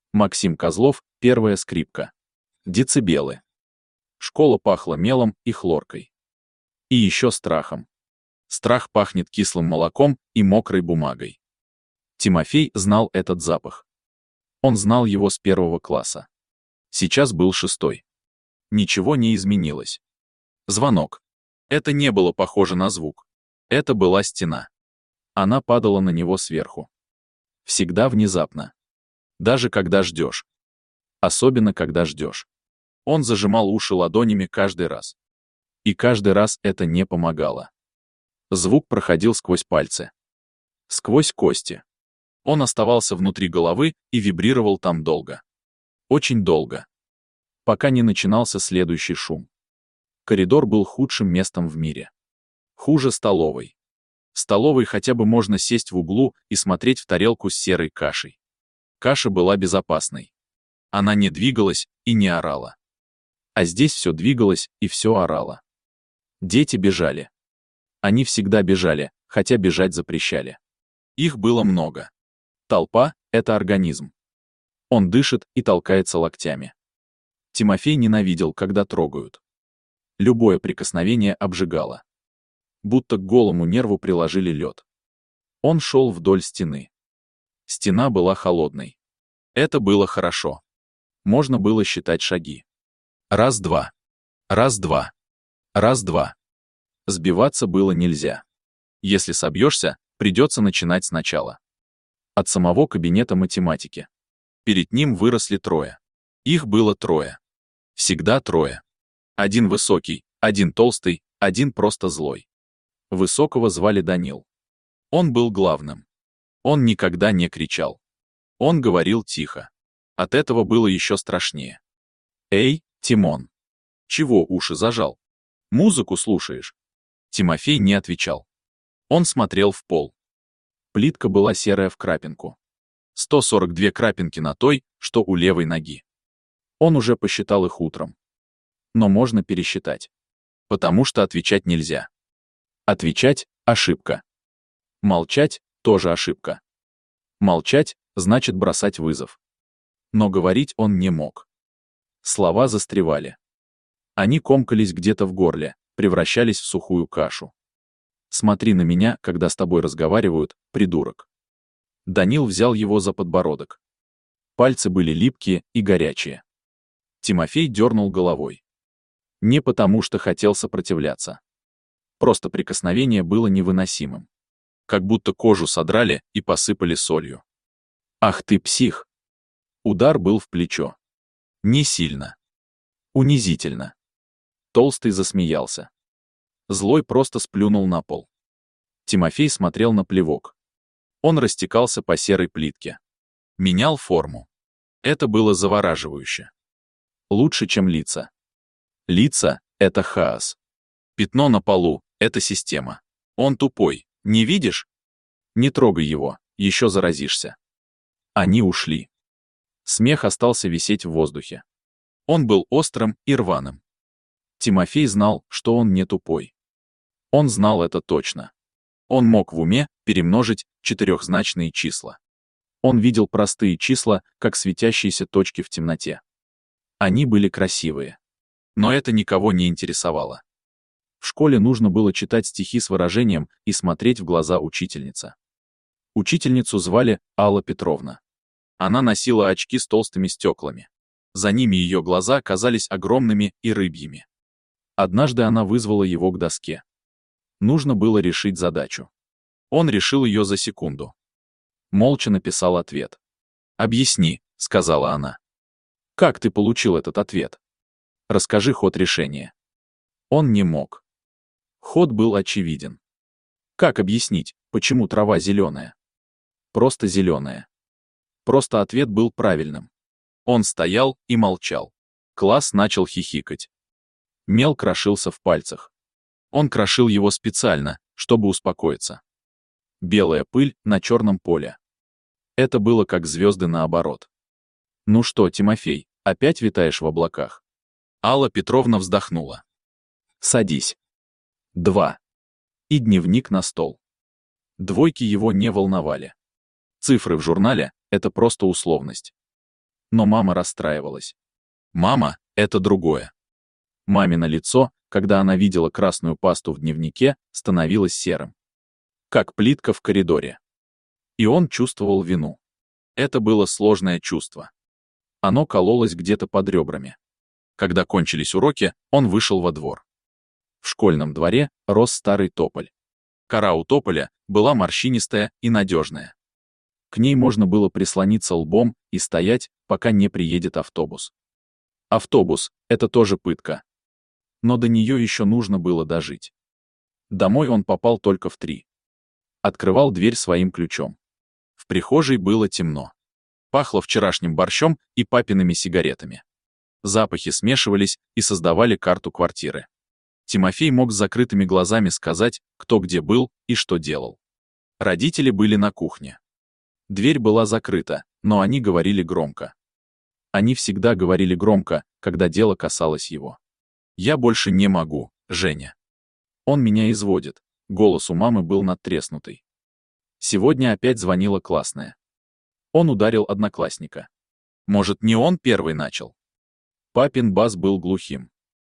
Максим Козлов, первая скрипка. Децибелы. Школа пахла мелом и хлоркой. И еще страхом. Страх пахнет кислым молоком и мокрой бумагой. Тимофей знал этот запах. Он знал его с 1 класса. Сейчас был 6. Ничего не изменилось. Звонок. Это не было похоже на звук. Это была стена. Она падала на него сверху. Всегда внезапно. Даже когда ждешь. Особенно когда ждешь. Он зажимал уши ладонями каждый раз. И каждый раз это не помогало. Звук проходил сквозь пальцы. Сквозь кости. Он оставался внутри головы и вибрировал там долго. Очень долго. Пока не начинался следующий шум. Коридор был худшим местом в мире. Хуже столовой. В столовой хотя бы можно сесть в углу и смотреть в тарелку с серой кашей. Каша была безопасной. Она не двигалась и не орала. А здесь все двигалось и все орало. Дети бежали. Они всегда бежали, хотя бежать запрещали. Их было много. Толпа — это организм. Он дышит и толкается локтями. Тимофей ненавидел, когда трогают. Любое прикосновение обжигало. Будто к голому нерву приложили лед. Он шел вдоль стены. Стена была холодной. Это было хорошо. Можно было считать шаги. Раз-два. Раз-два. Раз-два. Сбиваться было нельзя. Если собьешься, придется начинать сначала. От самого кабинета математики. Перед ним выросли 3. Их было 3. Всегда 3. Один высокий, один толстый, один просто злой. Высокого звали Данил. Он был главным. Он никогда не кричал. Он говорил тихо. От этого было еще страшнее. «Эй, Тимон! Чего уши зажал? Музыку слушаешь?» Тимофей не отвечал. Он смотрел в пол. Плитка была серая в крапинку. 142 крапинки на той, что у левой ноги. Он уже посчитал их утром. Но можно пересчитать. Потому что отвечать нельзя. Отвечать — ошибка. Молчать — тоже ошибка. Молчать — значит бросать вызов. Но говорить он не мог. Слова застревали. Они комкались где-то в горле, превращались в сухую кашу. «Смотри на меня, когда с тобой разговаривают, придурок». Данил взял его за подбородок. Пальцы были липкие и горячие. Тимофей дернул головой. Не потому, что хотел сопротивляться. Просто прикосновение было невыносимым. Как будто кожу содрали и посыпали солью. «Ах ты псих!» Удар был в плечо. Не сильно. Унизительно. Толстый засмеялся. Злой просто сплюнул на пол. Тимофей смотрел на плевок. Он растекался по серой плитке. Менял форму. Это было завораживающе. Лучше, чем лица. Лица — это хаос. Пятно на полу — это система. Он тупой, не видишь? Не трогай его, еще заразишься. Они ушли. Смех остался висеть в воздухе. Он был острым и рваным. Тимофей знал, что он не тупой. Он знал это точно. Он мог в уме перемножить 4-значные числа. Он видел простые числа, как светящиеся точки в темноте. Они были красивые. Но это никого не интересовало. В школе нужно было читать стихи с выражением и смотреть в глаза учительницы. Учительницу звали Алла Петровна. Она носила очки с толстыми стеклами. За ними ее глаза казались огромными и рыбьими. Однажды она вызвала его к доске. Нужно было решить задачу. Он решил ее за секунду. Молча написал ответ. «Объясни», — сказала она. «Как ты получил этот ответ? Расскажи ход решения». Он не мог. Ход был очевиден. Как объяснить, почему трава зеленая? Просто зеленая. Просто ответ был правильным. Он стоял и молчал. Класс начал хихикать. Мел крошился в пальцах. Он крошил его специально, чтобы успокоиться. Белая пыль на черном поле. Это было как звезды наоборот. «Ну что, Тимофей, опять витаешь в облаках?» Алла Петровна вздохнула. «Садись». 2. И дневник на стол. Двойки его не волновали. Цифры в журнале — это просто условность. но мама расстраивалась. Мама — это другое. Мамино лицо, когда она видела красную пасту в дневнике, становилось серым, как плитка в коридоре. И он чувствовал вину. Это было сложное чувство. Оно кололось где-то под ребрами. Когда кончились уроки, он вышел во двор. В школьном дворе рос старый тополь. Кора у тополя была морщинистая и надежная. К ней можно было прислониться лбом и стоять, пока не приедет автобус. Автобус — это тоже пытка. Но до нее еще нужно было дожить. Домой он попал только в 3. Открывал дверь своим ключом. В прихожей было темно. Пахло вчерашним борщом и папиными сигаретами. Запахи смешивались и создавали карту квартиры. Тимофей мог с закрытыми глазами сказать, кто где был и что делал. Родители были на кухне. Дверь была закрыта, но они говорили громко. Они всегда говорили громко, когда дело касалось его. «Я больше не могу, Женя. Он меня изводит». Голос у мамы был надтреснутый. Сегодня опять звонила классная. Он ударил одноклассника. Может, не он первый начал? Папин бас был глухим.